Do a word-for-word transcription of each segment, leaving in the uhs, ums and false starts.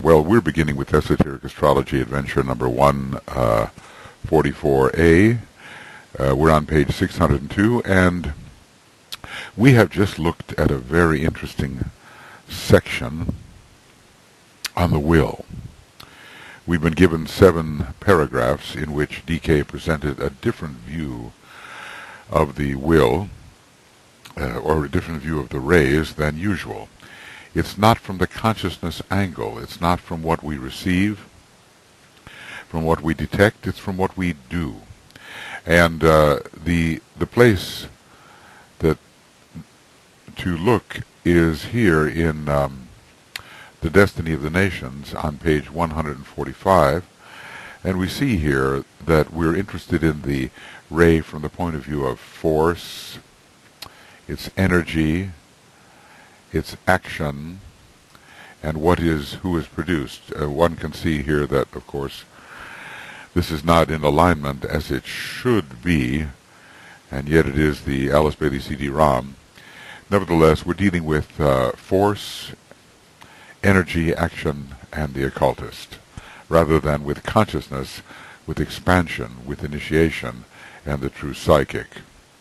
well, we're beginning with Esoteric Astrology Adventure number one forty-four A. Uh, we're on page six hundred two, and we have just looked at a very interesting section on the will. We've been given seven paragraphs in which D K presented a different view of the will, uh, or a different view of the rays than usual. It's not from the consciousness angle. It's not from what we receive, from what we detect. It's from what we do. And uh, the the place that to look is here in um, The Destiny of the Nations on page one hundred forty-five. And we see here that we're interested in the ray from the point of view of force, its energy, its action, and what is, who is produced. Uh, one can see here that, of course, this is not in alignment as it should be, and yet it is the Alice Bailey C D ROM. Nevertheless, we're dealing with uh, force, energy, action, and the occultist, rather than with consciousness, with expansion, with initiation, and the true psychic.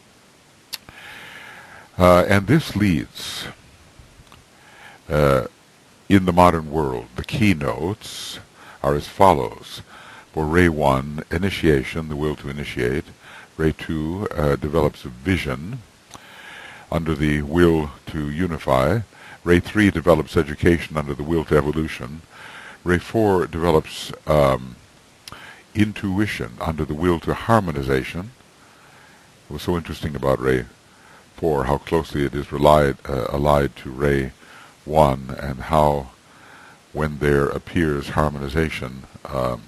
Uh, and this leads, uh, in the modern world, the keynotes are as follows. For Ray one, initiation, the will to initiate. Ray two uh, develops a vision under the will to unify. Ray three develops education under the will to evolution. Ray four develops um, intuition under the will to harmonization. It was so interesting about Ray four, how closely it is relied, uh, allied to Ray one, and how, when there appears harmonization, um,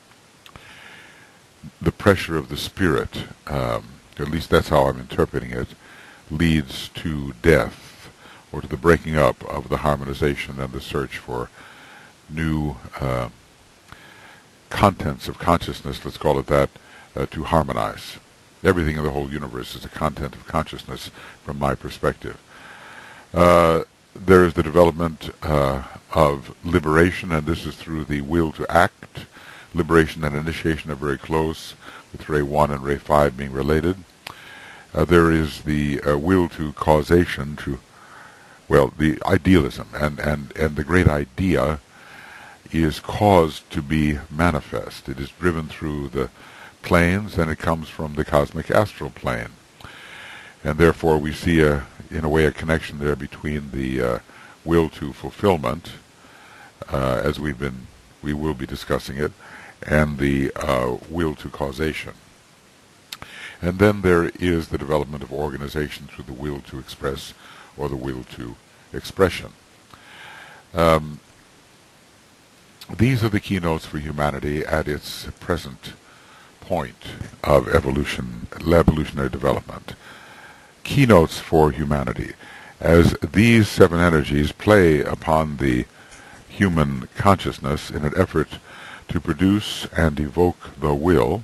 the pressure of the spirit, um, at least that's how I'm interpreting it, leads to death, or to the breaking up of the harmonization and the search for new uh, contents of consciousness, let's call it that, uh, to harmonize. Everything in the whole universe is a content of consciousness from my perspective. Uh, there is the development uh, of liberation, and this is through the will to act. Liberation and initiation are very close, with Ray one and Ray five being related. Uh, there is the uh, will to causation, to, well, the idealism, and, and, and the great idea is caused to be manifest. It is driven through the planes, and it comes from the cosmic astral plane. And therefore we see, a, in a way, a connection there between the uh, will to fulfillment, uh, as we've been, we will be discussing it, and the uh, will to causation. And then there is the development of organization through the will to express, or the will to expression. Um, these are the keynotes for humanity at its present point of evolution, evolutionary development. Keynotes for humanity, as these seven energies play upon the human consciousness in an effort to produce and evoke the will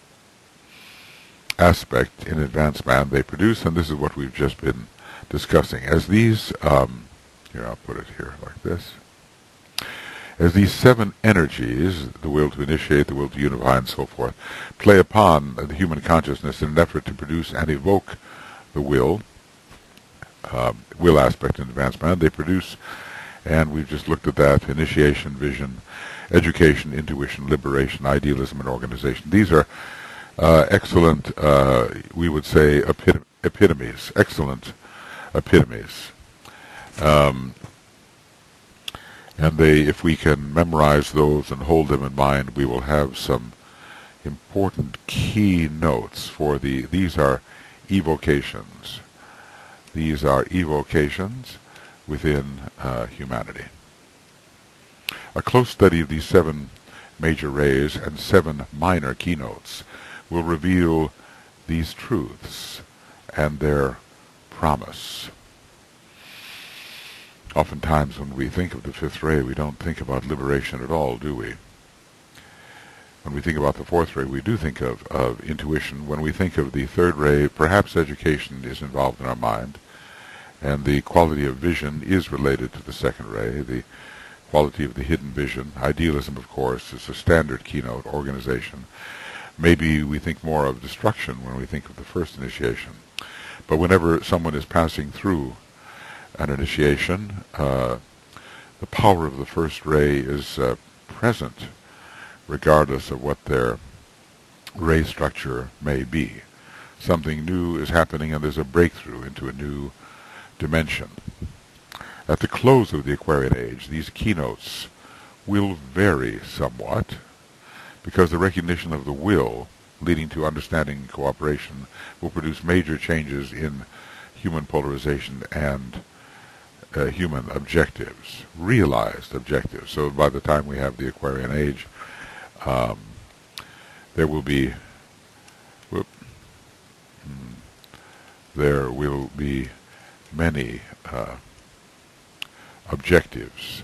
aspect in advanced man they produce, and this is what we've just been discussing. As these, um, here I'll put it here like this, as these seven energies, the will to initiate, the will to unify, and so forth, play upon the human consciousness in an effort to produce and evoke the will, uh, will aspect in advanced man, they produce, and we've just looked at that, initiation, vision, education, intuition, liberation, idealism, and organization. These are uh, excellent, uh, we would say, epit epitomes, excellent epitomes. Um, and they, if we can memorize those and hold them in mind, we will have some important key notes for the, these are evocations. These are evocations within uh, humanity. A close study of these seven major rays and seven minor keynotes will reveal these truths and their promise. Oftentimes when we think of the fifth ray, we don't think about liberation at all, do we? When we think about the fourth ray, we do think of, of intuition. When we think of the third ray, perhaps education is involved in our mind, and the quality of vision is related to the second ray. The quality of the hidden vision. Idealism, of course, is a standard keynote organization. Maybe we think more of destruction when we think of the first initiation. But whenever someone is passing through an initiation, uh, the power of the first ray is uh, present, regardless of what their ray structure may be. Something new is happening, and there's a breakthrough into a new dimension. At the close of the Aquarian Age, these keynotes will vary somewhat, because the recognition of the will, leading to understanding and cooperation, will produce major changes in human polarization and uh, human objectives, realized objectives. So by the time we have the Aquarian Age, um, there will be, whoop, hmm, there will be many uh, objectives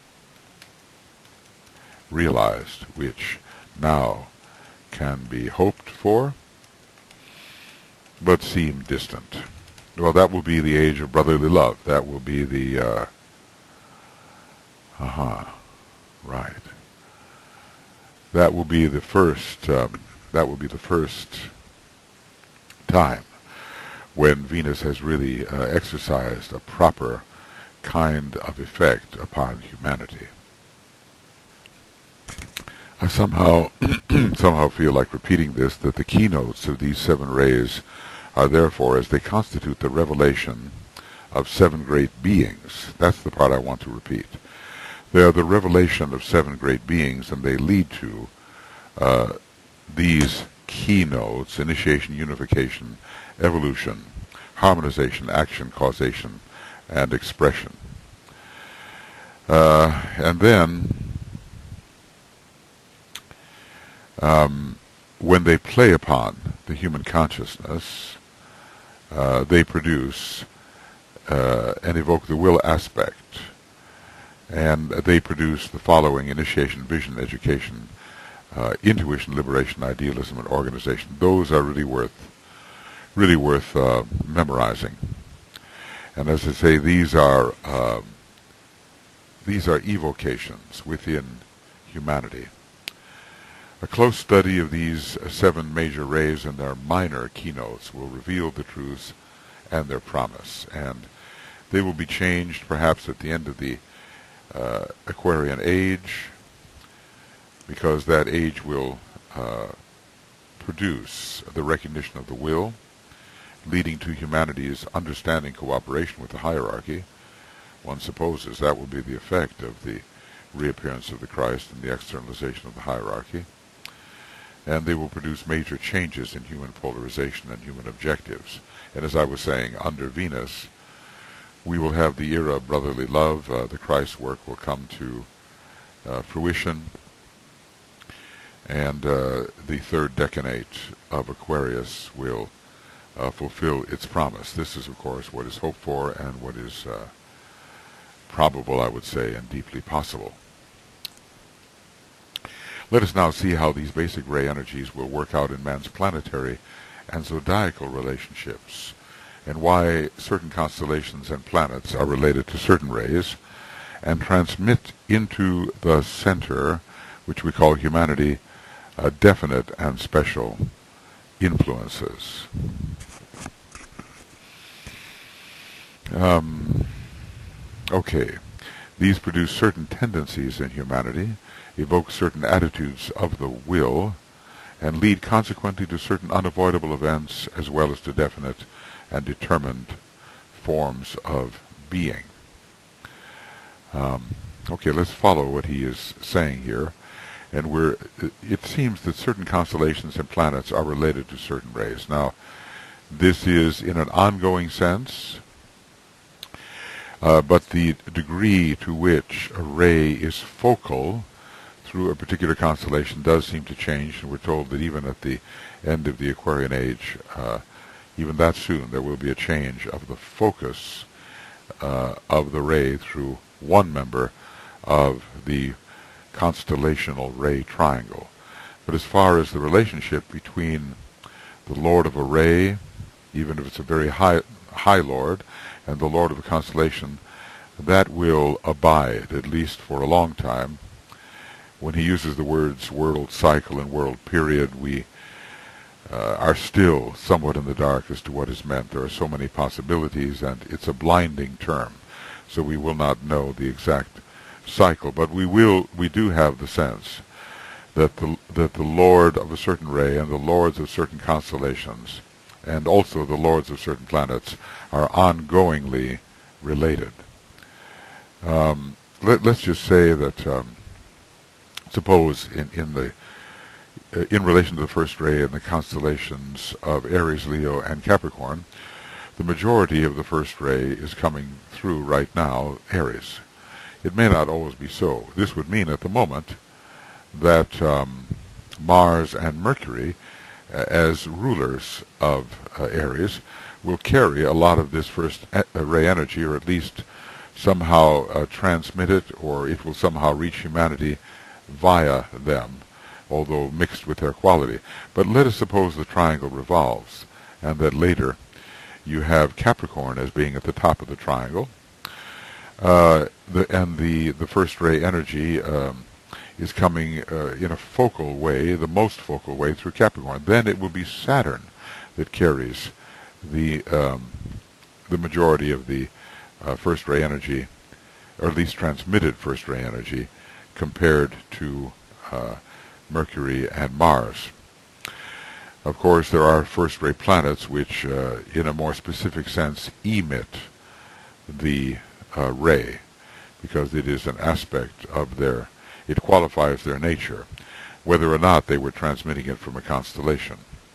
realized, which now can be hoped for, but seem distant. Well, that will be the age of brotherly love. That will be the, uh, aha, right. That will be the first, um, that will be the first time when Venus has really uh, exercised a proper kind of effect upon humanity. I somehow somehow feel like repeating this, that the keynotes of these seven rays are therefore, as they constitute the revelation of seven great beings. That's the part I want to repeat. They are the revelation of seven great beings, and they lead to uh, these keynotes: initiation, unification, evolution, harmonization, action, causation, and expression. Uh, and then, um, when they play upon the human consciousness, uh, they produce uh, and evoke the will aspect, and they produce the following: initiation, vision, education, uh, intuition, liberation, idealism, and organization. Those are really worth, really worth uh, memorizing. And as I say, these are uh, these are evocations within humanity. A close study of these seven major rays and their minor keynotes will reveal the truths and their promise, and they will be changed perhaps at the end of the uh, Aquarian Age, because that age will uh, produce the recognition of the will, leading to humanity's understanding cooperation with the hierarchy. One supposes that will be the effect of the reappearance of the Christ and the externalization of the hierarchy. And they will produce major changes in human polarization and human objectives. And as I was saying, under Venus, we will have the era of brotherly love. Uh, the Christ work will come to uh, fruition. And uh, the third decanate of Aquarius will Uh, fulfill its promise. This is, of course, what is hoped for and what is uh, probable, I would say, and deeply possible. Let us now see how these basic ray energies will work out in man's planetary and zodiacal relationships, and why certain constellations and planets are related to certain rays and transmit into the center, which we call humanity, uh, definite and special influences. Um, okay, these produce certain tendencies in humanity, evoke certain attitudes of the will, and lead consequently to certain unavoidable events, as well as to definite and determined forms of being. Um, okay, let's follow what he is saying here. And we're, it seems that certain constellations and planets are related to certain rays. Now, this is in an ongoing sense, uh, but the degree to which a ray is focal through a particular constellation does seem to change, and we're told that even at the end of the Aquarian Age, uh, even that soon, there will be a change of the focus uh, of the ray through one member of the constellational ray triangle. But as far as the relationship between the Lord of a ray, even if it's a very high high Lord, and the Lord of a constellation, that will abide, at least for a long time. When he uses the words world cycle and world period, we uh, are still somewhat in the dark as to what is meant. There are so many possibilities, and it's a blinding term, so we will not know the exact cycle. But we will, we do have the sense that the that the Lord of a certain ray and the lords of certain constellations, and also the lords of certain planets, are ongoingly related. Um, let, let's just say that, um, suppose in, in the uh, in relation to the first ray in the constellations of Aries, Leo, and Capricorn, the majority of the first ray is coming through right now, Aries. It may not always be so. This would mean at the moment that um, Mars and Mercury, uh, as rulers of uh, Aries, will carry a lot of this first e- uh, ray energy, or at least somehow uh, transmit it, or it will somehow reach humanity via them, although mixed with their quality. But let us suppose the triangle revolves, and that later you have Capricorn as being at the top of the triangle, uh, the, and the, the first ray energy um, is coming uh, in a focal way, the most focal way, through Capricorn. Then it will be Saturn that carries the um, the majority of the uh, first ray energy, or at least transmitted first ray energy, compared to uh, Mercury and Mars. Of course, there are first ray planets which, uh, in a more specific sense, emit the uh, ray, because it is an aspect of their, it qualifies their nature, whether or not they were transmitting it from a constellation.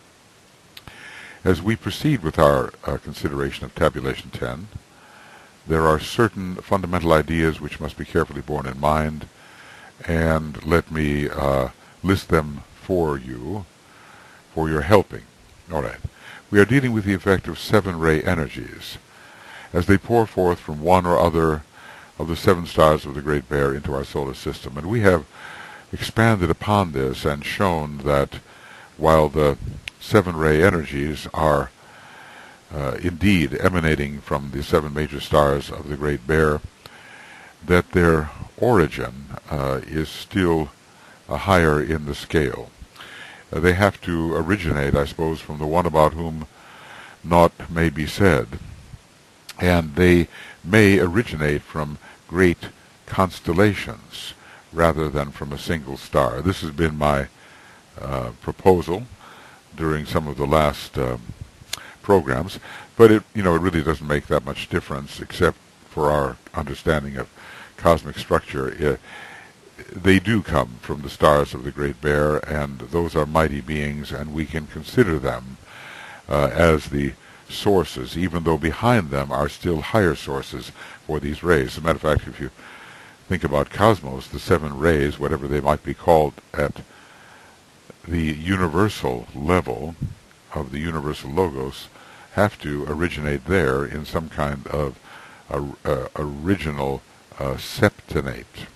As we proceed with our uh, consideration of Tabulation ten, there are certain fundamental ideas which must be carefully borne in mind, and let me uh, list them for you, for your helping. All right. We are dealing with the effect of seven-ray energies as they pour forth from one or other of the seven stars of the Great Bear into our solar system. And we have expanded upon this and shown that while the seven-ray energies are uh, indeed emanating from the seven major stars of the Great Bear, that their origin uh, is still uh, higher in the scale. Uh, they have to originate, I suppose, from the one about whom naught may be said, and they may originate from great constellations rather than from a single star. This has been my uh, proposal during some of the last um, programs, but it, you know, it really doesn't make that much difference except for our understanding of cosmic structure. It, they do come from the stars of the Great Bear, and those are mighty beings, and we can consider them uh, as the sources, even though behind them are still higher sources for these rays. As a matter of fact, if you think about cosmos, the seven rays, whatever they might be called at the universal level of the universal logos, have to originate there in some kind of uh, uh, original uh, septonate.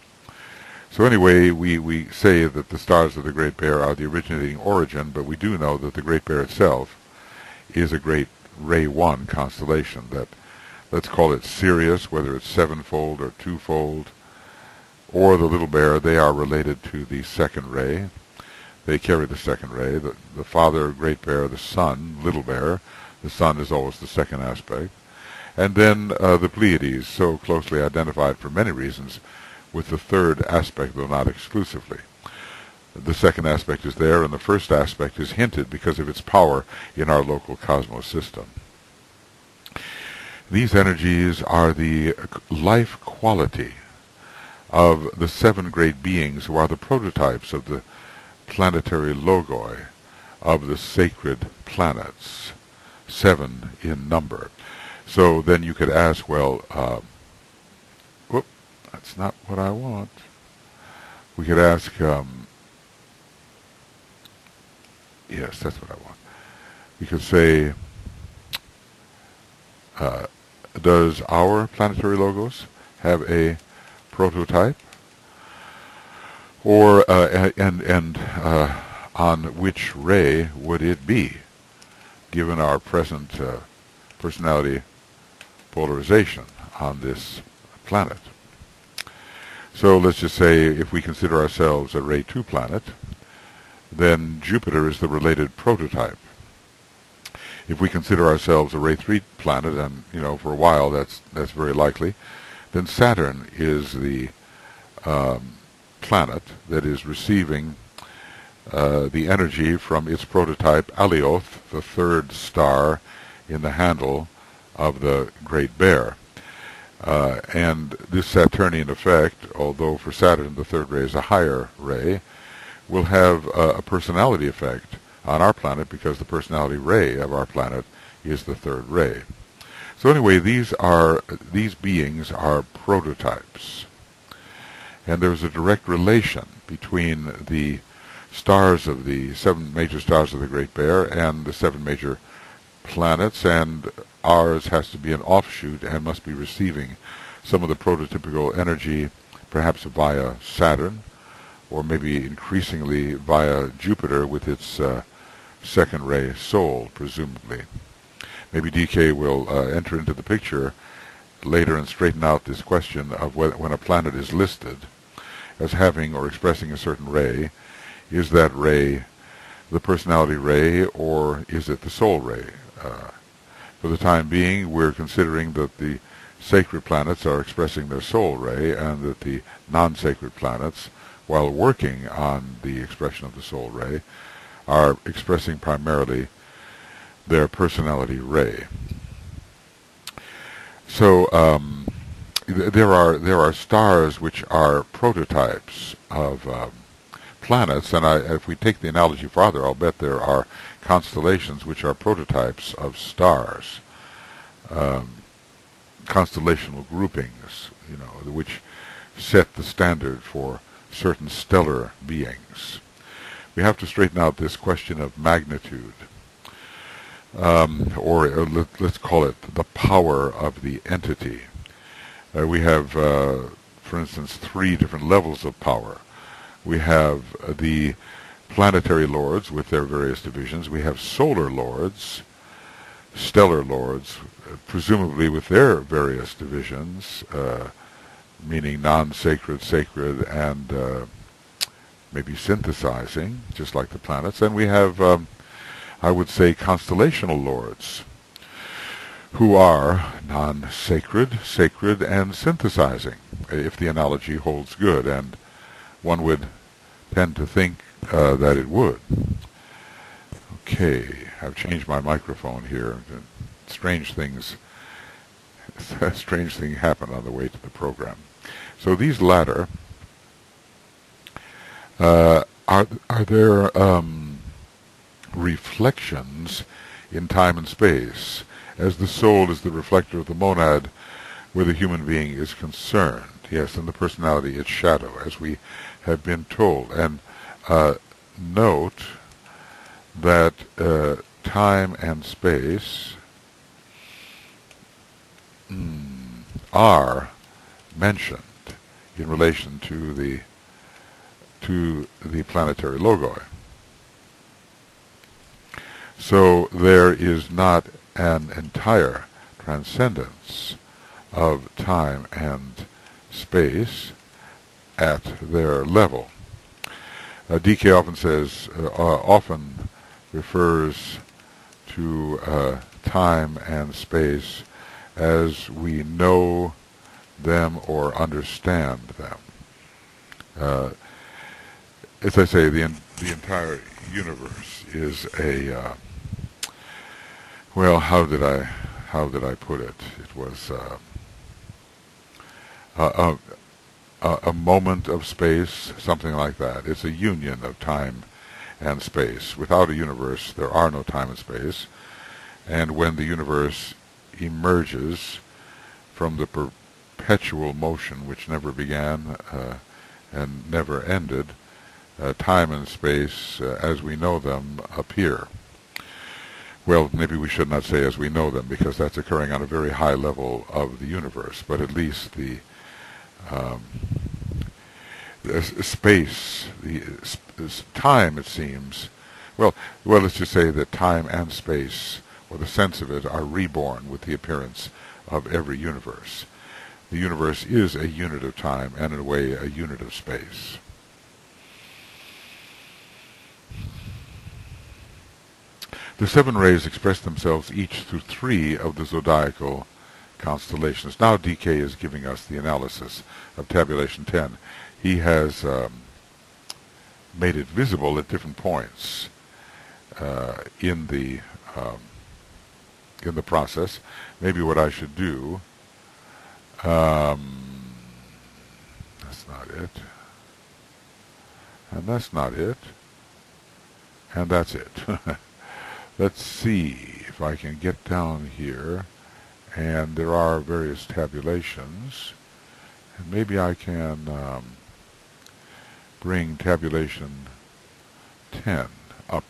So anyway, we, we say that the stars of the Great Bear are the originating origin, but we do know that the Great Bear itself is a great Ray one constellation that, let's call it Sirius, whether it's sevenfold or twofold, or the Little Bear. They are related to the second ray. They carry the second ray. The, the father, Great Bear, the son, Little Bear. The sun is always the second aspect. And then uh, the Pleiades, so closely identified for many reasons with the third aspect, though not exclusively. The second aspect is there, and the first aspect is hinted because of its power in our local cosmos system. These energies are the life quality of the seven great beings who are the prototypes of the planetary logoi of the sacred planets, seven in number. So then you could ask, well, uh, whoop, that's not what I want. We could ask, um, yes, that's what I want. We could say, uh, does our planetary logos have a prototype? Or, uh, and, and uh, on which ray would it be, given our present uh, personality polarization on this planet. So let's just say if we consider ourselves a Ray two planet, then Jupiter is the related prototype. If we consider ourselves a Ray three planet, and you know for a while that's that's very likely, then Saturn is the um, planet that is receiving uh, the energy from its prototype Alioth, the third star in the handle of the Great Bear. Uh, and this Saturnian effect, although for Saturn the third ray is a higher ray, will have uh, a personality effect on our planet because the personality ray of our planet is the third ray. So anyway, these are these beings are prototypes, and there's a direct relation between the stars of the seven major stars of the Great Bear and the seven major planets, and ours has to be an offshoot and must be receiving some of the prototypical energy, perhaps via Saturn, or maybe increasingly via Jupiter with its uh, second ray Sol, presumably. Maybe D K will uh, enter into the picture later and straighten out this question of whether, when a planet is listed as having or expressing a certain ray, is that ray the personality ray or is it the Sol ray? Uh, for the time being, we're considering that the sacred planets are expressing their Sol ray and that the non-sacred planets, while working on the expression of the Sol ray, are expressing primarily their personality ray. So um, th there are there are stars which are prototypes of um, planets, and I, if we take the analogy farther, I'll bet there are constellations which are prototypes of stars, um, constellational groupings, you know, which set the standard for certain stellar beings. We have to straighten out this question of magnitude, um, or uh, let, let's call it the power of the entity. Uh, we have, uh, for instance, three different levels of power. We have uh, the planetary lords with their various divisions. We have solar lords, stellar lords, uh, presumably with their various divisions, uh, meaning non-sacred, sacred, and uh, maybe synthesizing, just like the planets. And we have, um, I would say, constellational lords, who are non-sacred, sacred, and synthesizing, if the analogy holds good, and one would tend to think uh, that it would. Okay, I've changed my microphone here. Strange things, strange thing happened on the way to the program. So these latter, uh, are are there um, reflections in time and space, as the soul is the reflector of the monad where the human being is concerned. Yes, and the personality its shadow, as we have been told. And uh, note that uh, time and space mm, are mentioned in relation to the to the planetary logoi. So there is not an entire transcendence of time and space at their level. Uh, D K often says, uh, uh, often refers to uh, time and space as we know them or understand them. Uh, as I say, the the entire universe is a uh, well. How did I how did I put it? It was uh, a, a, a moment of space, something like that. It's a union of time and space. Without a universe, there are no time and space. And when the universe emerges from the perpetual motion which never began uh, and never ended, uh, time and space, uh, as we know them, appear. Well, maybe we should not say as we know them, because that's occurring on a very high level of the universe, but at least the, um, the space, the sp time, it seems, well, well, let's just say that time and space, or the sense of it, are reborn with the appearance of every universe. the universe is a unit of time and, in a way, a unit of space. The seven rays express themselves each through three of the zodiacal constellations. Now D K is giving us the analysis of tabulation ten. He has um, made it visible at different points uh, in the um, in the process. Maybe what I should do, um, that's not it, and that's not it, and that's it. Let's see if I can get down here, and there are various tabulations, and maybe I can um, bring tabulation ten up,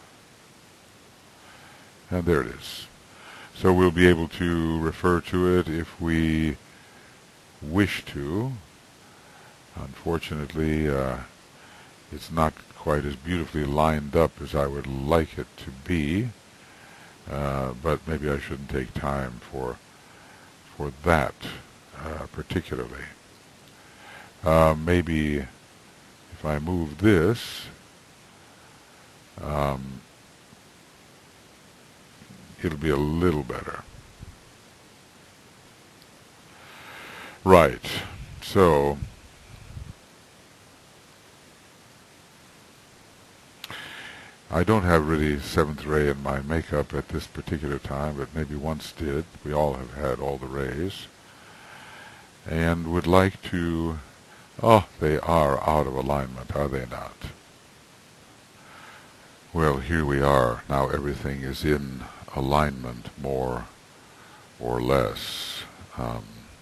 and there it is. So we'll be able to refer to it if we wish to. Unfortunately, uh, it's not quite as beautifully lined up as I would like it to be, uh, but maybe I shouldn't take time for for that uh, particularly. Uh, maybe if I move this, um, it'll be a little better. Right. So I don't have really seventh ray in my makeup at this particular time, but maybe once did. We all have had all the rays. And would like to... Oh, they are out of alignment, are they not? Well, here we are. Now everything is in alignment, more or less. Um,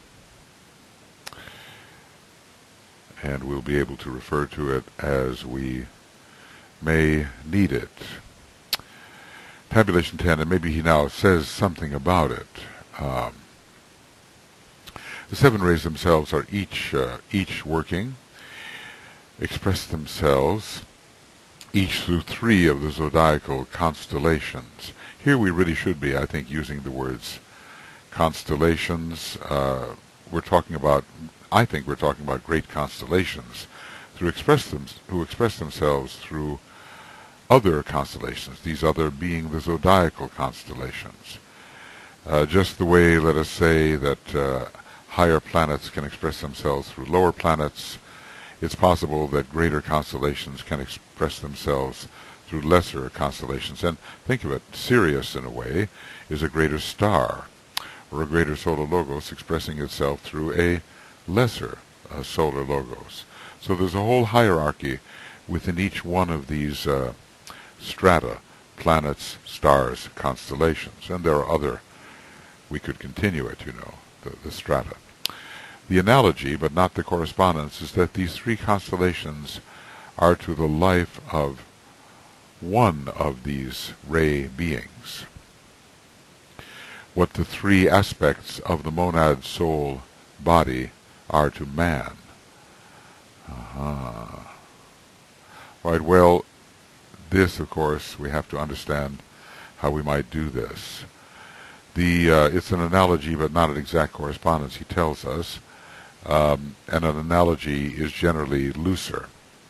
and we'll be able to refer to it as we may need it. Tabulation ten, and maybe he now says something about it. Um, the seven rays themselves are each uh, each working, express themselves each through three of the zodiacal constellations. Here we really should be, I think, using the words constellations. Uh, we're talking about, I think we're talking about great constellations through express them, who express themselves through other constellations, these other being the zodiacal constellations. Uh, just the way, let us say, that uh, higher planets can express themselves through lower planets, it's possible that greater constellations can express themselves through lesser constellations. And think of it, Sirius, in a way, is a greater star, or a greater solar logos expressing itself through a lesser uh, solar logos. So there's a whole hierarchy within each one of these uh, strata, planets, stars, constellations. And there are other, we could continue it, you know, the, the strata. The analogy, but not the correspondence, is that these three constellations are to the life of one of these ray beings. What the three aspects of the monad soul body are to man. Uh-huh. Right, well, this, of course, we have to understand how we might do this. The uh, it's an analogy, but not an exact correspondence, he tells us. Um, and an analogy is generally looser.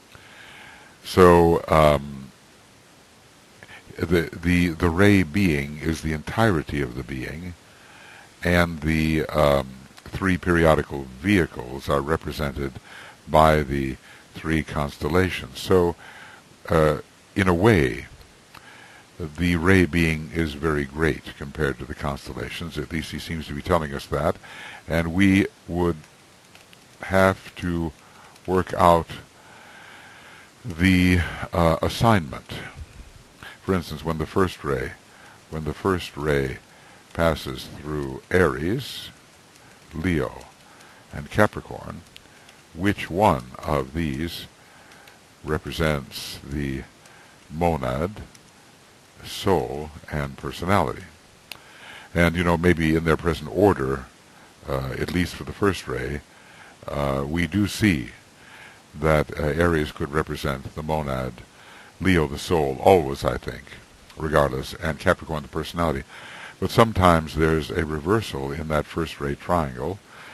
So um, the the the ray being is the entirety of the being, and the um, three periodical vehicles are represented by the three constellations. So, uh, in a way, the ray being is very great compared to the constellations. At least he seems to be telling us that, and we would have to work out the uh, assignment. For instance, when the first ray, when the first ray passes through Aries, Leo, and Capricorn, which one of these represents the monad, soul, and personality? And, you know, maybe in their present order, uh, at least for the first ray, uh, we do see that uh, Aries could represent the monad, Leo the soul, always, I think, regardless, and Capricorn the personality. But sometimes there's a reversal in that first ray triangle.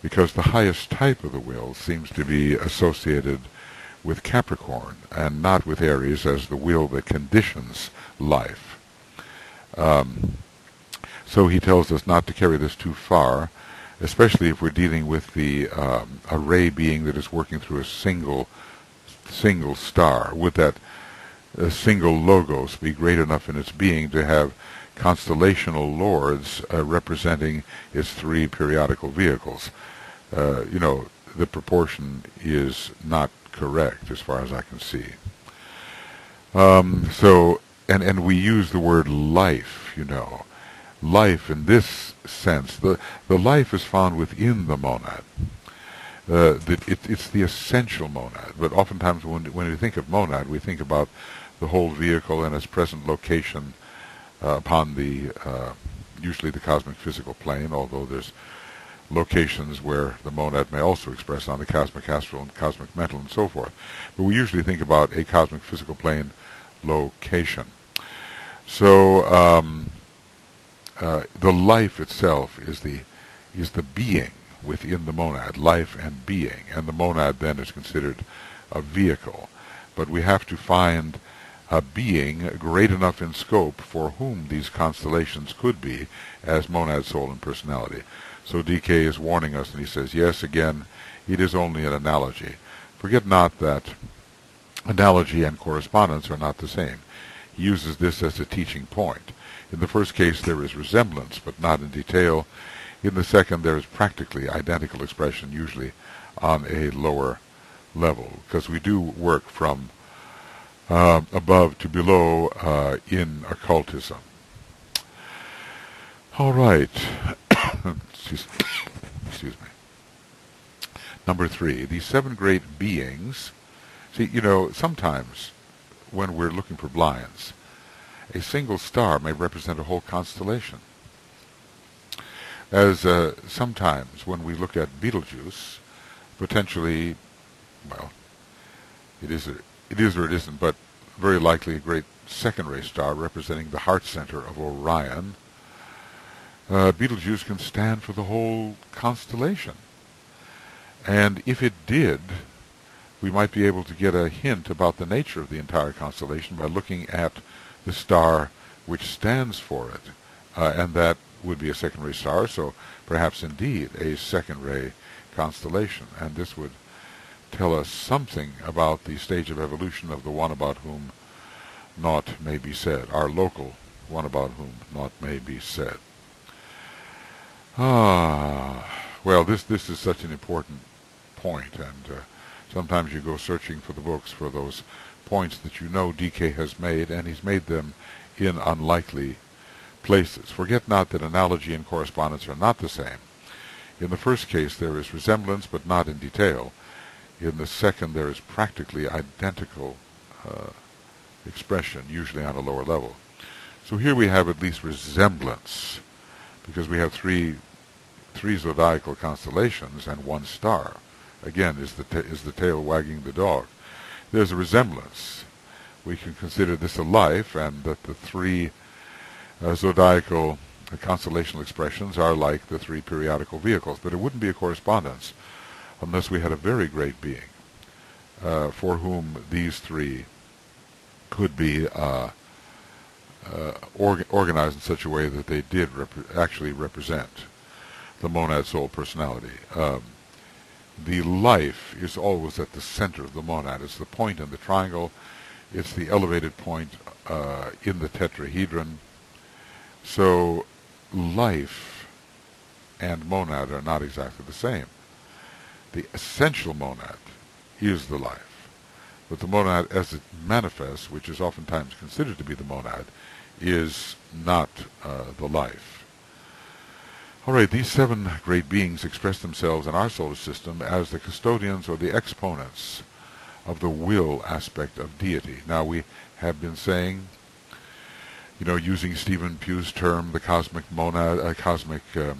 because the highest type of the will seems to be associated with Capricorn and not with Aries as the will that conditions life. Um, so he tells us not to carry this too far, especially if we're dealing with the um, array being that is working through a single single star. Would that uh, single logos be great enough in its being to have constellational lords uh, representing its three periodical vehicles? Uh, you know, the proportion is not correct as far as I can see. Um, so, and, and we use the word life, you know. Life in this sense, the, the life is found within the monad. Uh, the, it, it's the essential monad, but oftentimes when, when we think of monad, we think about the whole vehicle and its present location uh, upon the, uh, usually the cosmic physical plane, although there's locations where the monad may also express on the cosmic astral and cosmic mental and so forth. But we usually think about a cosmic physical plane location. So um, uh, the life itself is the is the being within the monad, life and being, and the monad then is considered a vehicle. But we have to find a being great enough in scope for whom these constellations could be as monad, soul, and personality. So D K is warning us, and he says, yes, again, it is only an analogy. Forget not that analogy and correspondence are not the same. He uses this as a teaching point. In the first case, there is resemblance, but not in detail. In the second, there is practically identical expression, usually on a lower level, because we do work from uh, above to below uh, in occultism. All right. excuse, excuse me. Number three, these seven great beings. See, you know, sometimes when we're looking for blinds, a single star may represent a whole constellation. As uh, sometimes when we look at Betelgeuse, potentially, well, it is, a, it is or it isn't, but very likely a great second-ray star representing the heart center of Orion, uh, Betelgeuse can stand for the whole constellation. And if it did, we might be able to get a hint about the nature of the entire constellation by looking at the star which stands for it, uh, and that would be a second-ray star, so perhaps indeed a second-ray constellation. And this would tell us something about the stage of evolution of the one about whom naught may be said, our local one about whom naught may be said. Ah, well, this, this is such an important point, and uh, sometimes you go searching for the books for those points that you know D K has made, and he's made them in unlikely places. Forget not that analogy and correspondence are not the same. In the first case, there is resemblance, but not in detail. In the second, there is practically identical uh, expression, usually on a lower level. So here we have at least resemblance, because we have three three zodiacal constellations and one star. Again, is the ta is the tail wagging the dog. There's a resemblance. We can consider this a life, and that the three uh, zodiacal uh, constellational expressions are like the three periodical vehicles. But it wouldn't be a correspondence unless we had a very great being uh, for whom these three could be uh, uh, org organized in such a way that they did rep actually represent the monad soul personality. Um, the life is always at the center of the monad. It's the point in the triangle. It's the elevated point uh, in the tetrahedron. So life and monad are not exactly the same. The essential monad is the life, but the monad as it manifests, which is oftentimes considered to be the monad, is not uh, the life. All right, these seven great beings express themselves in our solar system as the custodians or the exponents of the will aspect of deity. Now, we have been saying, you know, using Stephen Pugh's term, the cosmic monad, uh, cosmic um,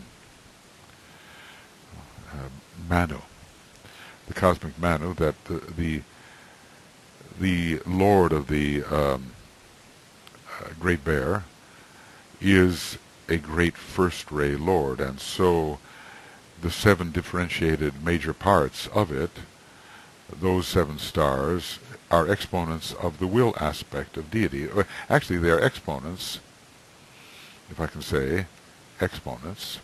uh, Manu, the cosmic Manu, that the the, the Lord of the um, uh, Great Bear is a great first-ray Lord, and so the seven differentiated major parts of it, those seven stars, are exponents of the will aspect of deity. Actually, they are exponents, if I can say, exponents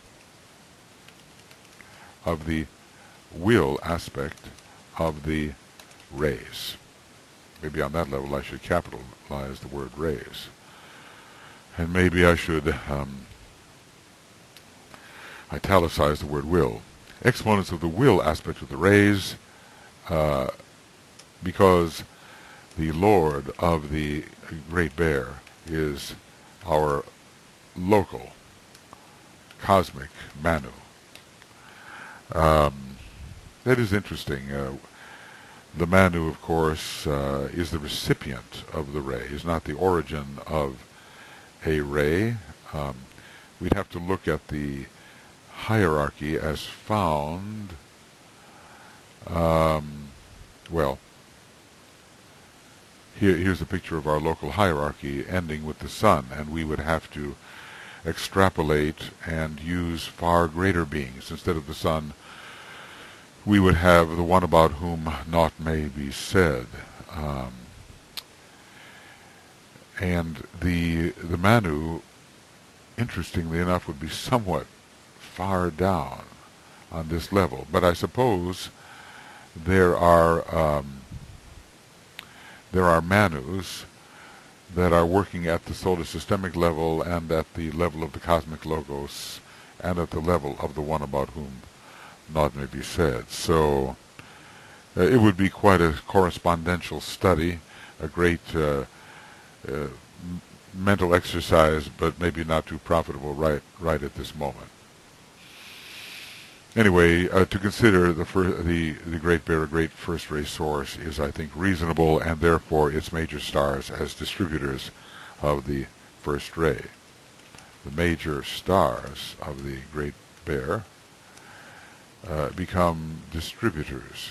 of the will aspect of the rays. Maybe on that level I should capitalize the word rays. And maybe I should um, italicize the word will. Exponents of the will aspect of the rays, uh, because the Lord of the Great Bear is our local cosmic Manu. Um, that is interesting. Uh, the Manu, of course, uh, is the recipient of the rays, not the origin of a ray. Um, we'd have to look at the hierarchy as found, um, well, here, here's a picture of our local hierarchy ending with the sun, and we would have to extrapolate and use far greater beings. Instead of the sun, we would have the one about whom naught may be said. Um, and the the Manu, interestingly enough, would be somewhat far down on this level. But I suppose there are um, there are Manus that are working at the solar systemic level and at the level of the cosmic logos and at the level of the one about whom naught may be said. So uh, it would be quite a correspondential study, a great uh, uh, m- mental exercise, but maybe not too profitable right right at this moment. Anyway, uh, to consider the, fir- the the Great Bear a great first ray source is, I think, reasonable, and therefore its major stars as distributors of the first ray. The major stars of the Great Bear uh, become distributors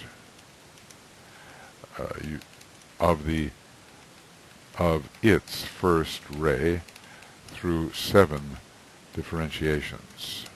uh, you, of the of its first ray through seven differentiations.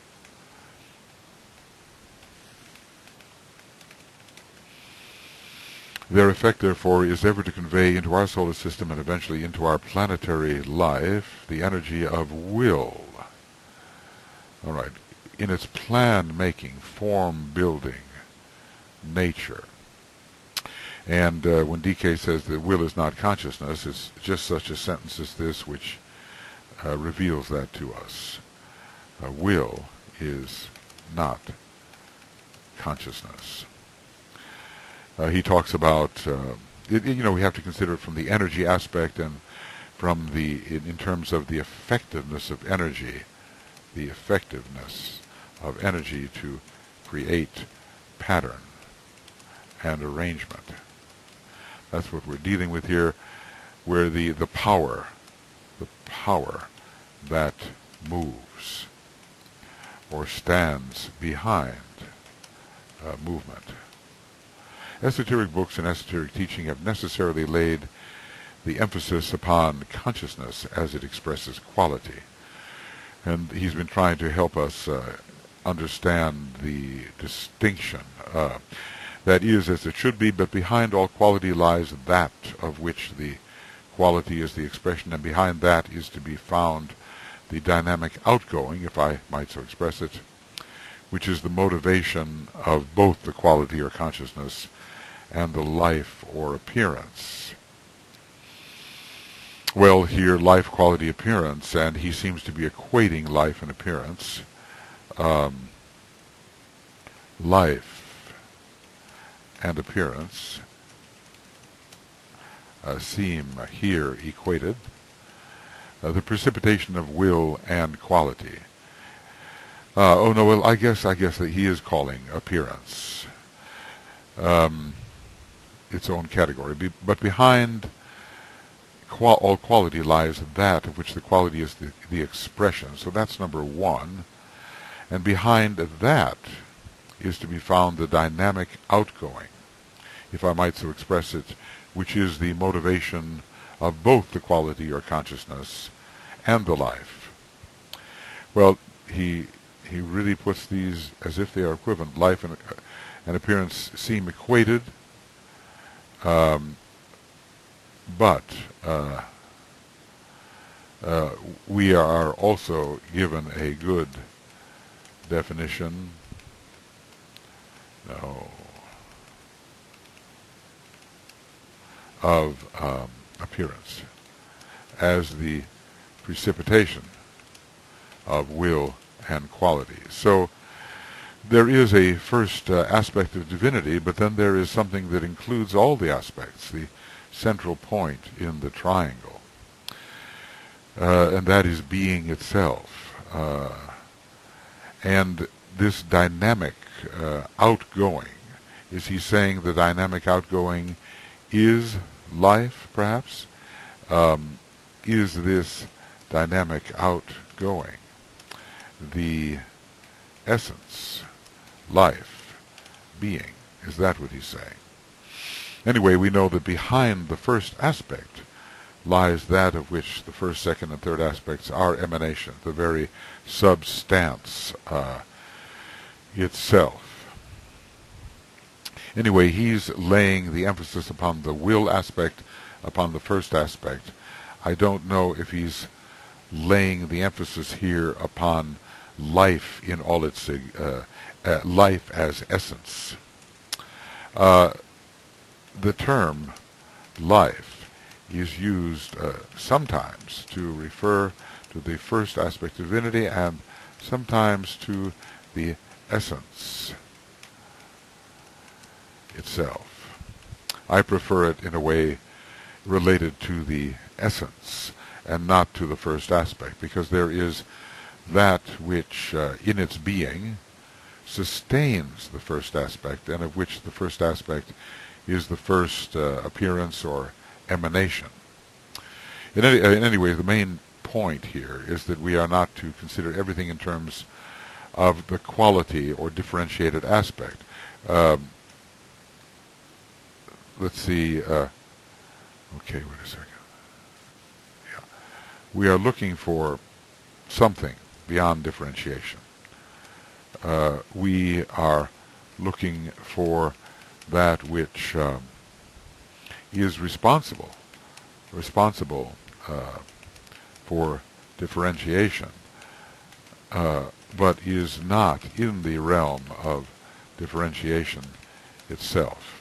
Their effect, therefore, is ever to convey into our solar system and eventually into our planetary life the energy of will. All right. In its plan-making, form-building nature. And uh, when D K says that will is not consciousness, it's just such a sentence as this which uh, reveals that to us. Uh, will is not consciousness. Uh, he talks about, uh, it, you know, we have to consider it from the energy aspect and from the, in, in terms of the effectiveness of energy, the effectiveness of energy to create pattern and arrangement. That's what we're dealing with here, where the, the power, the power that moves or stands behind uh, movement. Esoteric books and esoteric teaching have necessarily laid the emphasis upon consciousness as it expresses quality. And he's been trying to help us uh, understand the distinction. Uh, that is as it should be, but behind all quality lies that of which the quality is the expression, and behind that is to be found the dynamic outgoing, if I might so express it, which is the motivation of both the quality or consciousness and the life or appearance. Well, here, life, quality, appearance, and he seems to be equating life and appearance. Um, life and appearance uh, seem here equated. Uh, the precipitation of will and quality. Uh, oh no, well, I guess I guess that he is calling appearance um, its own category. Be, but behind qual- all quality lies that of which the quality is the, the expression. So that's number one. And behind that is to be found the dynamic outgoing, if I might so express it, which is the motivation of both the quality or consciousness and the life. Well, he he really puts these as if they are equivalent. Life and, and appearance seem equated, um, but uh, uh, we are also given a good definition. No. Of um, appearance as the precipitation of will and quality. So there is a first uh, aspect of divinity, but then there is something that includes all the aspects, the central point in the triangle, uh, and that is being itself. Uh, and this dynamic uh, outgoing, is he saying the dynamic outgoing is life, perhaps? Um, is this dynamic outgoing the essence, life, being? Is that what he's saying? Anyway, we know that behind the first aspect lies that of which the first, second, and third aspects are emanation, the very substance uh, itself. Anyway, he's laying the emphasis upon the will aspect, upon the first aspect. I don't know if he's laying the emphasis here upon life in all its uh, uh, life as essence. Uh, the term life is used uh, sometimes to refer to the first aspect of divinity and sometimes to the essence itself. I prefer it in a way related to the essence and not to the first aspect, because there is that which uh, in its being sustains the first aspect, and of which the first aspect is the first uh, appearance or emanation. In any, uh, in any way, the main point here is that we are not to consider everything in terms of the quality or differentiated aspect. Um, let's see, uh, okay, wait a second. Yeah. We are looking for something beyond differentiation. Uh, we are looking for that which um, is responsible, responsible uh, for differentiation, uh, but is not in the realm of differentiation itself.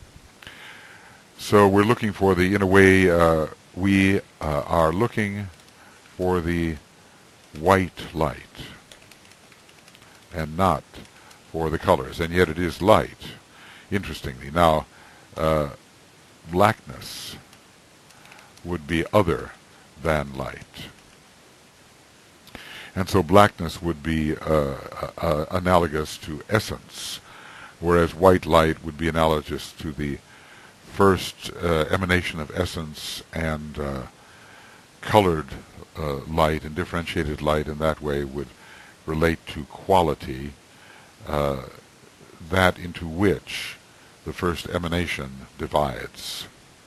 So we're looking for the, in a way, uh, we uh, are looking for the white light and not for the colors, and yet it is light, interestingly. Now, uh, blackness would be other than light. And so blackness would be uh, uh, analogous to essence, whereas white light would be analogous to the first uh, emanation of essence, and uh, colored uh, light and differentiated light in that way would relate to quality, uh, that into which the first emanation divides.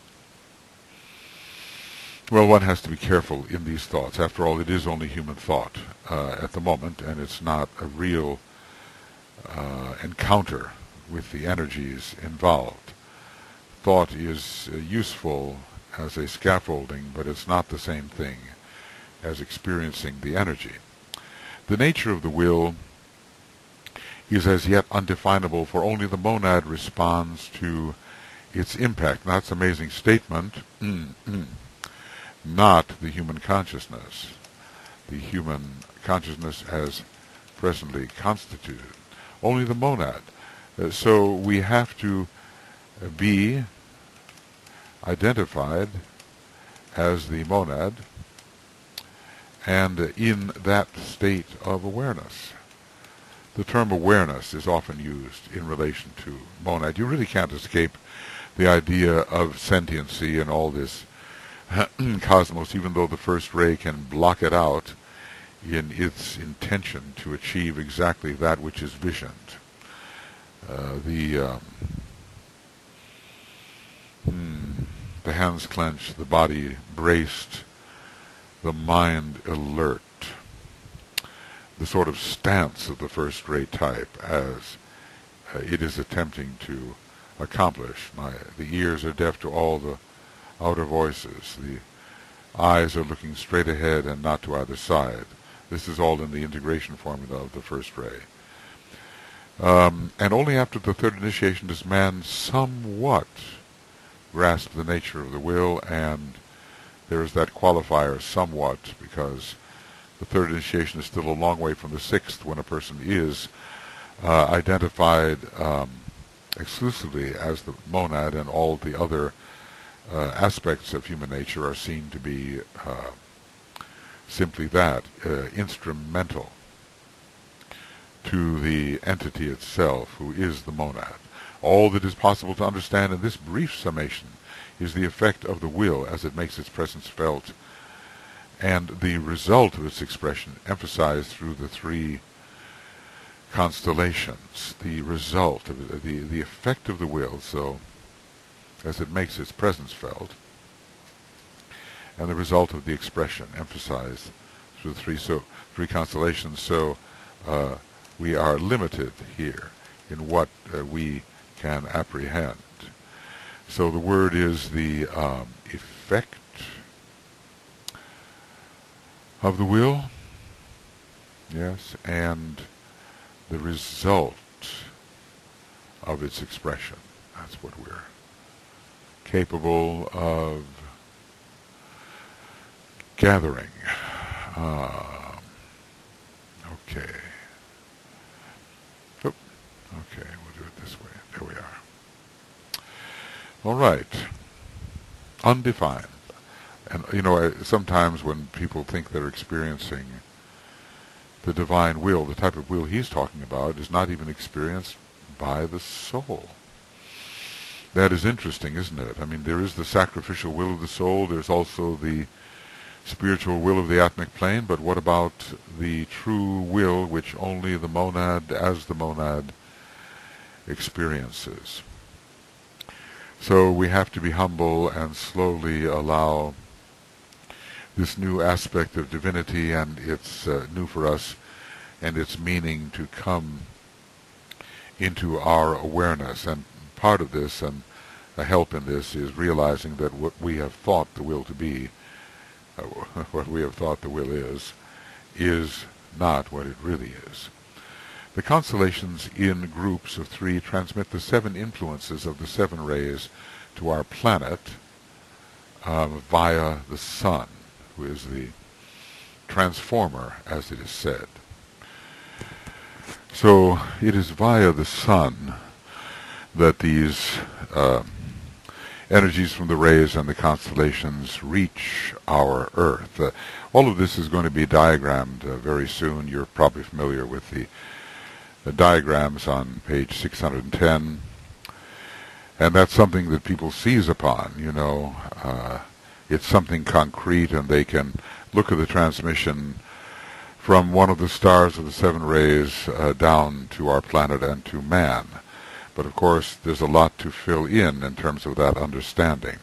Well, one has to be careful in these thoughts. After all, it is only human thought uh, at the moment, and it's not a real uh, encounter with the energies involved. Thought is uh, useful as a scaffolding, but it's not the same thing as experiencing the energy. The nature of the will is as yet undefinable, for only the monad responds to its impact. And that's an amazing statement. Not the human consciousness. The human consciousness as presently constituted. Only the monad. Uh, so we have to uh, be identified as the monad, and uh, in that state of awareness. The term awareness is often used in relation to monad. You really can't escape the idea of sentiency and all this cosmos, even though the first ray can block it out in its intention to achieve exactly that which is visioned. Uh, the um, hmm, the hands clenched, the body braced, the mind alert. the sort of stance of the first ray type as uh, it is attempting to accomplish. My, the ears are deaf to all the outer voices. The eyes are looking straight ahead and not to either side. This is all in the integration formula of the first ray. Um, and only after the third initiation does man somewhat grasp the nature of the will, and there is that qualifier, somewhat, because the third initiation is still a long way from the sixth, when a person is uh, identified um, exclusively as the monad, and all the other uh, aspects of human nature are seen to be uh, simply that, uh, instrumental to the entity itself, who is the monad. All that is possible to understand in this brief summation is the effect of the will as it makes its presence felt, and the result of its expression emphasized through the three constellations. The result of it, the, the effect of the will, so as it makes its presence felt, and the result of the expression emphasized through the three, so, three constellations. So uh, we are limited here in what uh, we can apprehend. So the word is the um, effect of the will, yes, and the result of its expression. That's what we're capable of gathering. Um, okay. Oop. Okay, we'll do it this way. There we are. All right. Undefined. And, you know, sometimes when people think they're experiencing the divine will, the type of will he's talking about is not even experienced by the soul. That is interesting, isn't it? I mean, there is the sacrificial will of the soul. There's also the spiritual will of the atmic plane. But what about the true will which only the monad, as the monad, experiences? So we have to be humble and slowly allow this new aspect of divinity, and it's uh, new for us, and its meaning to come into our awareness. And part of this, and a help in this, is realizing that what we have thought the will to be, uh, what we have thought the will is, is not what it really is. The constellations in groups of three transmit the seven influences of the seven rays to our planet um, via the sun, who is the transformer, as it is said. So it is via the sun that these uh, energies from the rays and the constellations reach our Earth. Uh, all of this is going to be diagrammed uh, very soon. You're probably familiar with the, the diagrams on page six hundred ten. And that's something that people seize upon, you know. Uh, it's something concrete, and they can look at the transmission from one of the stars of the seven rays uh, down to our planet and to man. But of course, there's a lot to fill in in terms of that understanding.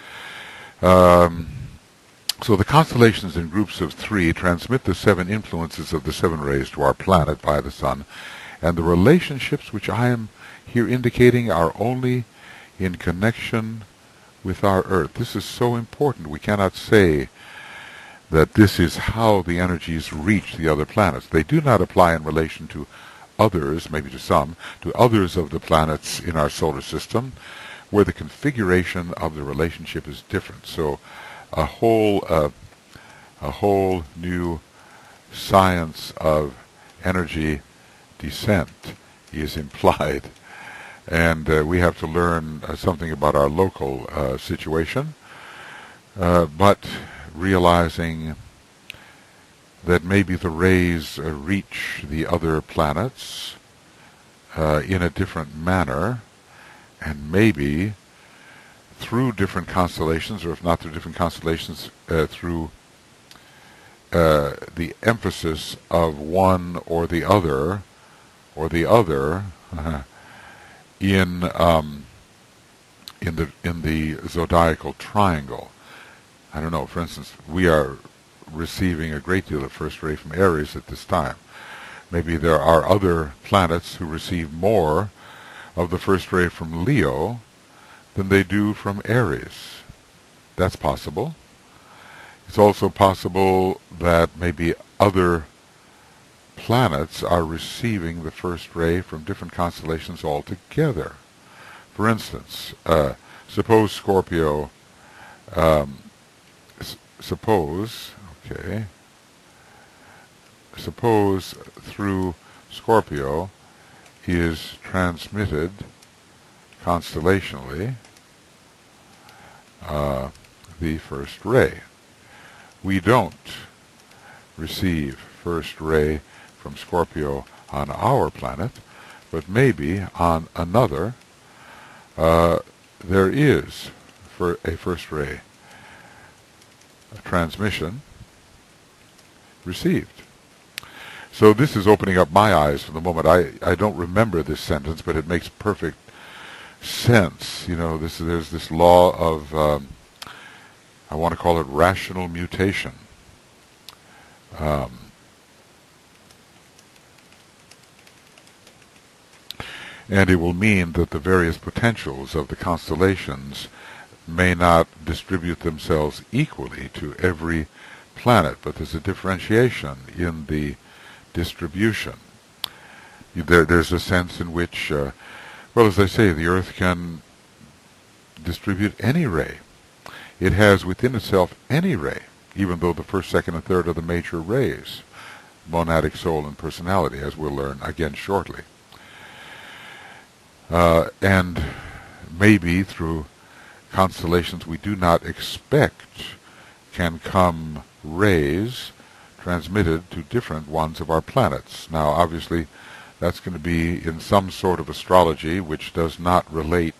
Um, so the constellations in groups of three transmit the seven influences of the seven rays to our planet via the sun, and the relationships which I am here indicating are only in connection with our Earth. This is so important. We cannot say that this is how the energies reach the other planets. They do not apply in relation to others, maybe to some, to others of the planets in our solar system, where the configuration of the relationship is different. So a whole, uh, a whole new science of energy descent is implied. And uh, we have to learn uh, something about our local uh, situation, uh, but realizing that maybe the rays uh, reach the other planets uh, in a different manner, and maybe through different constellations, or if not through different constellations, uh, through uh, the emphasis of one or the other, or the other, uh, in um, in the in the zodiacal triangle. I don't know. For instance, we are receiving a great deal of first ray from Aries at this time. maybe there are other planets who receive more of the first ray from Leo than they do from Aries. That's possible. It's also possible that maybe other planets are receiving the first ray from different constellations altogether. For instance, uh, suppose Scorpio, um, s- suppose, okay, suppose through Scorpio is transmitted constellationally uh, the first ray. We don't receive first ray from Scorpio on our planet, but maybe on another uh, there is for a first ray a transmission received. So this is opening up my eyes for the moment. I, I don't remember this sentence, but it makes perfect sense. You know, this there's this law of, um, I want to call it rational mutation. Um, and it will mean that the various potentials of the constellations may not distribute themselves equally to every planet, but there's a differentiation in the distribution. There, there's a sense in which, uh, well, as I say, the Earth can distribute any ray. It has within itself any ray, even though the first, second, and third are the major rays, monadic soul and personality, as we'll learn again shortly. Uh, and maybe through constellations we do not expect can come rays transmitted to different ones of our planets. Now, obviously, that's going to be in some sort of astrology which does not relate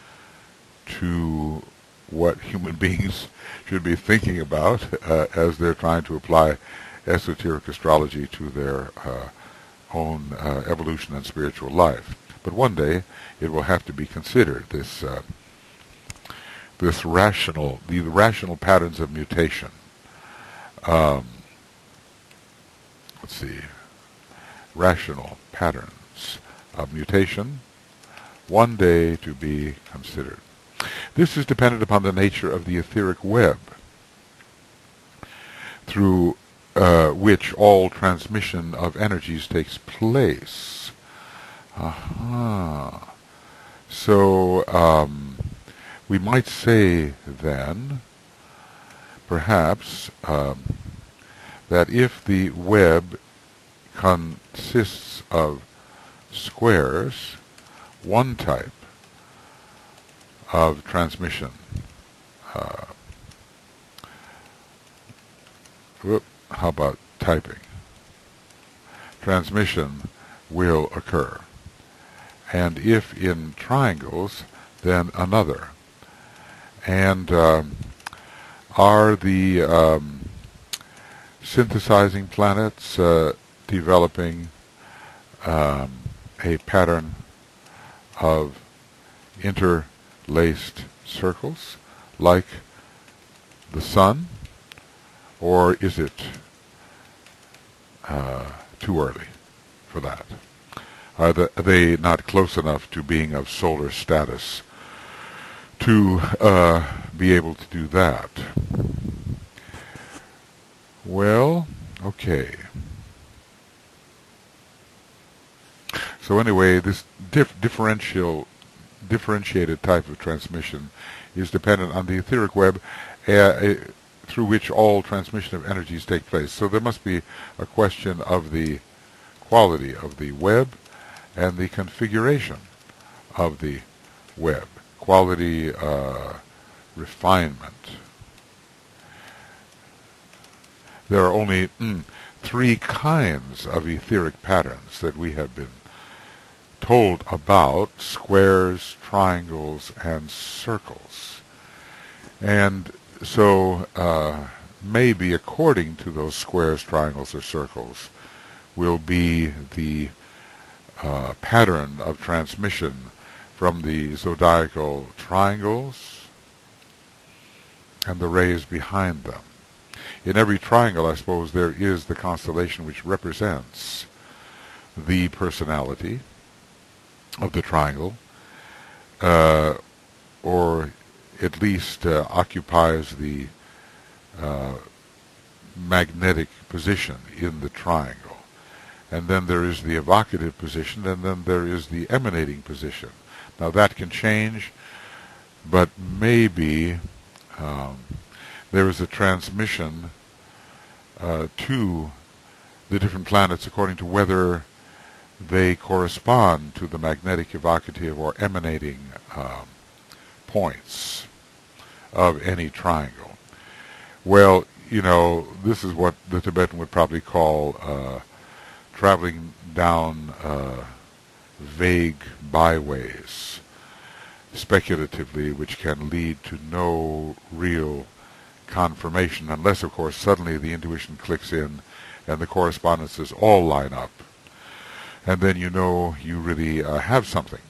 to what human beings should be thinking about uh, as they're trying to apply esoteric astrology to their uh, own uh, evolution and spiritual life. But one day it will have to be considered, this uh, this rational, the rational patterns of mutation. Um, let's see, rational patterns of mutation, one day to be considered. This is dependent upon the nature of the etheric web through uh, which all transmission of energies takes place. Aha. So, um, we might say then, perhaps, um, that if the web consists of squares, one type of transmission, uh, whoop, how about typing? Transmission will occur. And if in triangles, then another. And um, are the um, synthesizing planets uh, developing um, a pattern of interlaced circles like the sun, or is it uh, too early for that? Are, the, are they not close enough to being of solar status to uh, be able to do that? Well, okay. So anyway, this dif differential, differentiated type of transmission is dependent on the etheric web uh, uh, through which all transmission of energies take place. So there must be a question of the quality of the web and the configuration of the web. Quality, uh, refinement. There are only mm, three kinds of etheric patterns that we have been told about: squares, triangles, and circles. And so uh, maybe according to those squares, triangles, or circles will be the uh, pattern of transmission from the zodiacal triangles and the rays behind them. In every triangle, I suppose, there is the constellation which represents the personality of the triangle, uh, or at least uh, occupies the uh, magnetic position in the triangle. And then there is the evocative position, and then there is the emanating position. Now that can change, but maybe um, there is a transmission uh, to the different planets according to whether they correspond to the magnetic, evocative, or emanating um, points of any triangle. Well, you know, this is what the Tibetan would probably call uh, traveling down uh, vague byways, speculatively, which can lead to no real confirmation, unless, of course, suddenly the intuition clicks in and the correspondences all line up. And then you know you really uh, have something.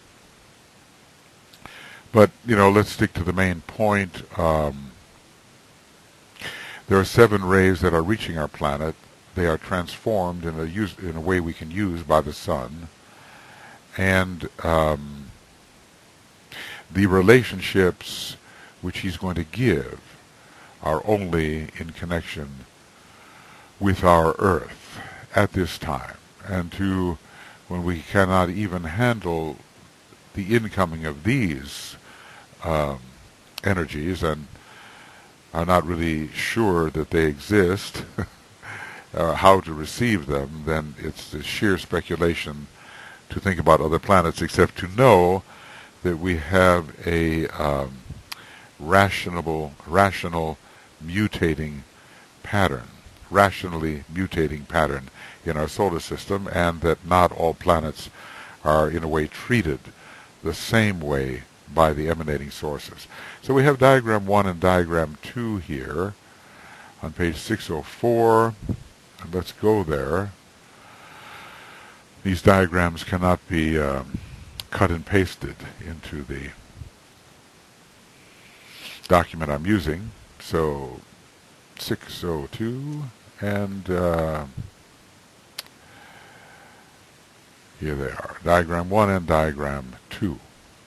But, you know, let's stick to the main point. Um, there are seven rays that are reaching our planet. They are transformed in a, use, in a way we can use by the sun. And um, the relationships which he's going to give are only in connection with our Earth at this time. And to when we cannot even handle the incoming of these um, energies and are not really sure that they exist, uh, how to receive them, then it's the sheer speculation to think about other planets, except to know that we have a um, rational, rational mutating pattern, rationally mutating pattern in our solar system, and that not all planets are in a way treated the same way by the emanating sources. So we have diagram one and diagram two here on page six oh four. And let's go there. These diagrams cannot be um, cut and pasted into the document I'm using. So six oh two and uh, here they are, diagram one and diagram two.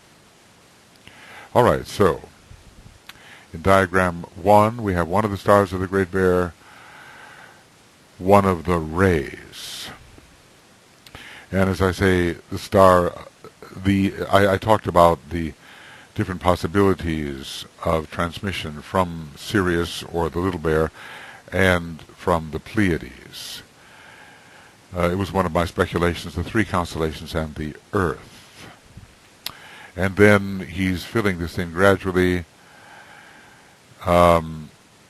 All right, so in diagram one, we have one of the stars of the Great Bear, one of the rays. And as I say, the star, the I, I talked about the different possibilities of transmission from Sirius or the Little Bear and from the Pleiades. Uh, it was one of my speculations, the three constellations and the Earth. And then he's filling this in gradually. Um,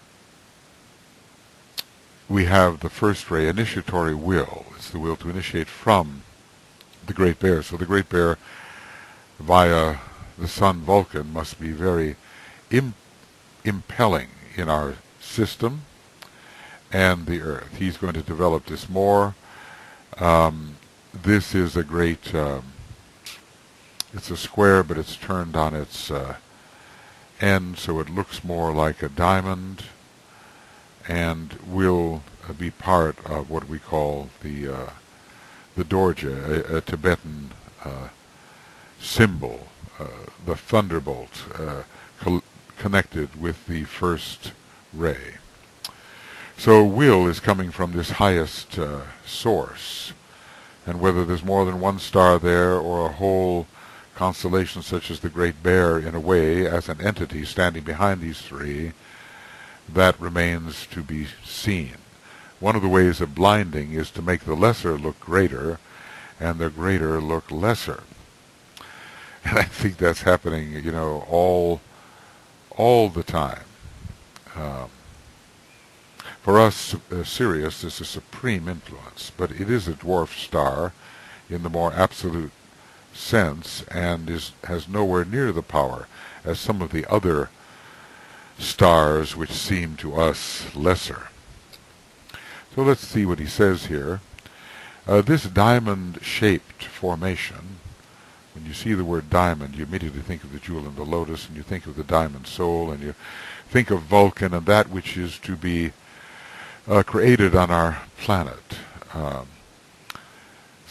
we have the first ray, initiatory will. It's the will to initiate from the Great Bear. So the Great Bear, via the sun Vulcan, must be very im impelling in our system and the Earth. He's going to develop this more. Um, this is a great, um, it's a square, but it's turned on its uh, end, so it looks more like a diamond, and will uh, be part of what we call the uh, the Dorje, a, a Tibetan uh, symbol, uh, the thunderbolt, uh, co connected with the first ray. So will is coming from this highest uh, source, and whether there's more than one star there or a whole constellation such as the Great Bear, in a way, as an entity standing behind these three, that remains to be seen. One of the ways of blinding is to make the lesser look greater and the greater look lesser. And I think that's happening, you know, all all the time. Um, for us, uh, Sirius is a supreme influence, but it is a dwarf star in the more absolute sense, and is has nowhere near the power as some of the other stars which seem to us lesser. So let's see what he says here. Uh, this diamond-shaped formation, when you see the word diamond, you immediately think of the jewel in the lotus, and you think of the diamond soul, and you think of Vulcan and that which is to be uh, created on our planet. Um,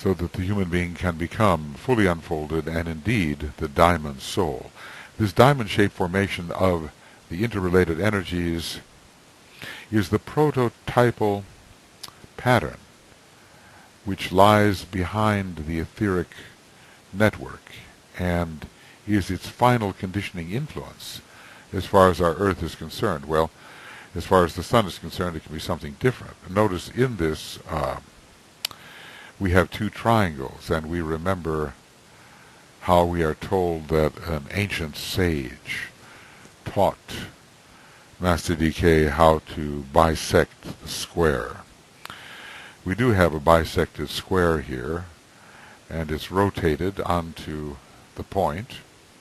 so that the human being can become fully unfolded and indeed the diamond soul. This diamond-shaped formation of the interrelated energies is the prototypal pattern which lies behind the etheric network and is its final conditioning influence as far as our Earth is concerned. Well, as far as the Sun is concerned, it can be something different. Notice in this uh, we have two triangles, and we remember how we are told that an ancient sage taught Master D K how to bisect the square. We do have a bisected square here, and it's rotated onto the point.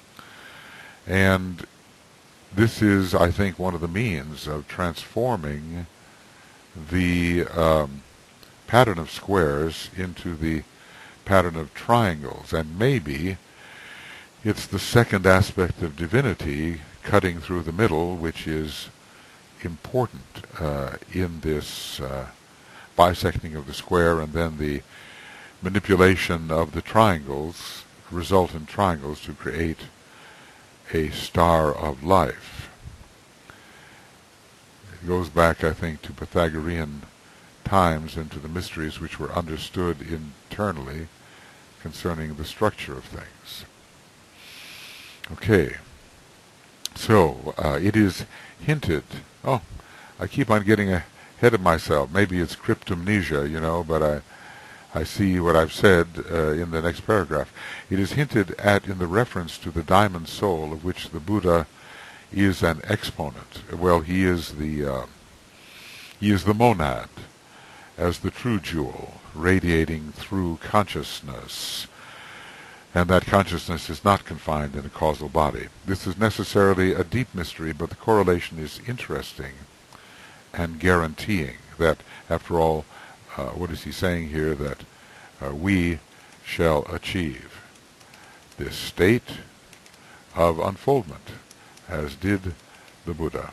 And this is, I think, one of the means of transforming the um, pattern of squares into the pattern of triangles. And maybe it's the second aspect of divinity cutting through the middle, which is important uh, in this uh, bisecting of the square, and then the manipulation of the triangles, resultant triangles, to create a star of life. It goes back, I think, to Pythagorean times and to the mysteries which were understood internally concerning the structure of things. Okay, so uh, it is hinted, oh, I keep on getting ahead of myself. Maybe it's cryptomnesia, you know, but I I see what I've said uh, in the next paragraph. It is hinted at in the reference to the diamond soul, of which the Buddha is an exponent. Well, he is the uh, he is the monad, as the true jewel, radiating through consciousness, and that consciousness is not confined in a causal body. This is necessarily a deep mystery, but the correlation is interesting and guaranteeing that, after all, Uh, what is he saying here? That uh, we shall achieve this state of unfoldment, as did the Buddha.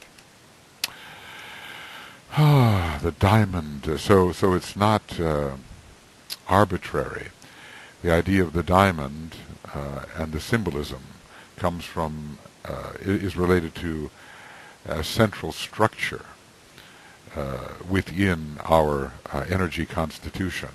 Ah, the diamond. So, so it's not uh, arbitrary. The idea of the diamond uh, and the symbolism comes from uh, is related to a central structure Uh, within our uh, energy constitution.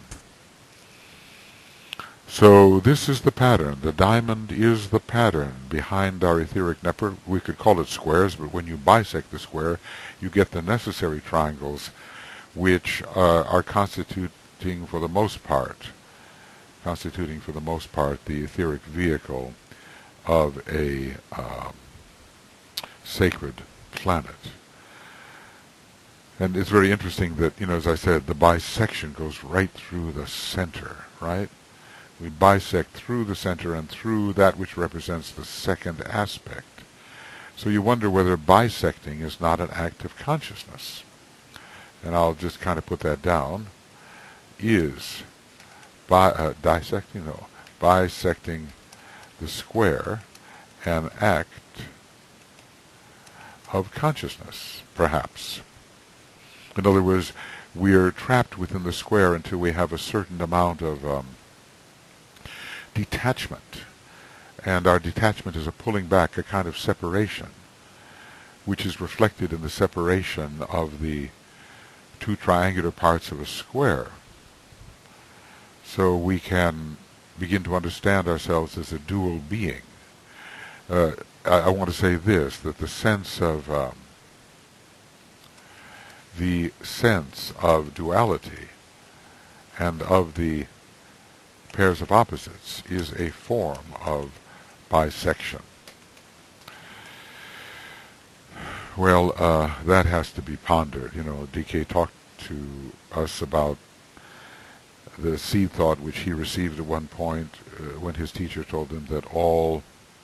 So this is the pattern. The diamond is the pattern behind our etheric network. We could call it squares, but when you bisect the square, you get the necessary triangles, which uh, are constituting for the most part, constituting for the most part the etheric vehicle of a um, sacred planet. And it's very interesting that, you know, as I said, the bisection goes right through the center, right? We bisect through the center and through that which represents the second aspect. So you wonder whether bisecting is not an act of consciousness. And I'll just kind of put that down. Is bi uh, dissecting, no, bisecting the square an act of consciousness, perhaps? In other words, we're trapped within the square until we have a certain amount of um, detachment. And our detachment is a pulling back, a kind of separation, which is reflected in the separation of the two triangular parts of a square. So we can begin to understand ourselves as a dual being. Uh, I, I want to say this, that the sense of... Um, the sense of duality and of the pairs of opposites is a form of bisection. Well, uh, that has to be pondered. You know, D K talked to us about the seed thought which he received at one point uh, when his teacher told him that all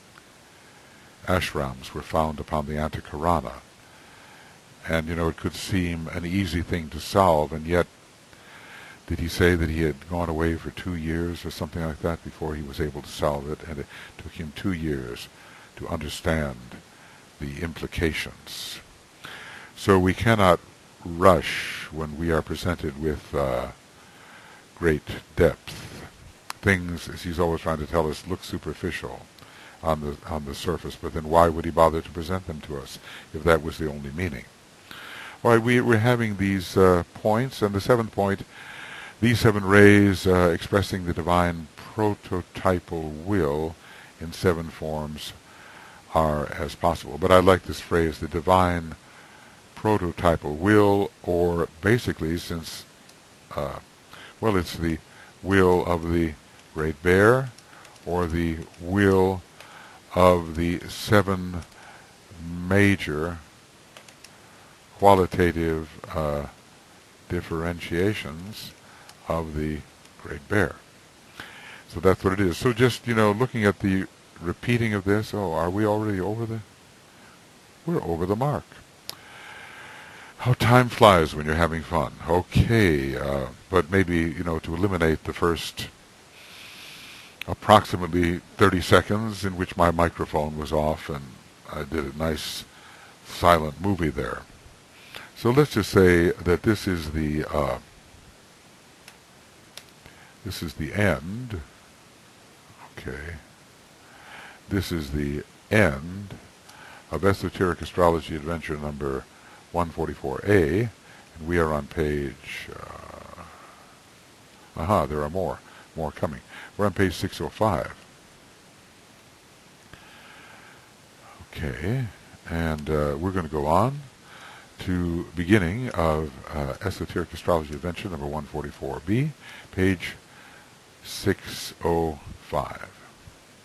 ashrams were found upon the Antakarana. And, you know, it could seem an easy thing to solve, and yet, did he say that he had gone away for two years or something like that before he was able to solve it? And it took him two years to understand the implications. So we cannot rush when we are presented with uh, great depth. Things, as he's always trying to tell us, look superficial on the on the surface, but then why would he bother to present them to us if that was the only meaning? All right, we, we're having these uh, points, and the seventh point, these seven rays uh, expressing the divine prototypal will in seven forms are as possible. But I like this phrase, the divine prototypal will, or basically, since, uh, well, it's the will of the Great Bear, or the will of the seven major qualitative uh, differentiations of the Great Bear. So that's what it is. So just, you know, looking at the repeating of this, oh, are we already over the, we're over the mark. How time flies when you're having fun. Okay, uh, but maybe, you know, to eliminate the first approximately thirty seconds in which my microphone was off and I did a nice silent movie there. So let's just say that this is the uh, this is the end. Okay. This is the end of Esoteric Astrology Adventure number one forty-four A, and we are on page. Uh, aha, there are more, more coming. We're on page six oh five. Okay, and uh, we're going to go on to beginning of uh, Esoteric Astrology Adventure number one forty-four B, page six oh five.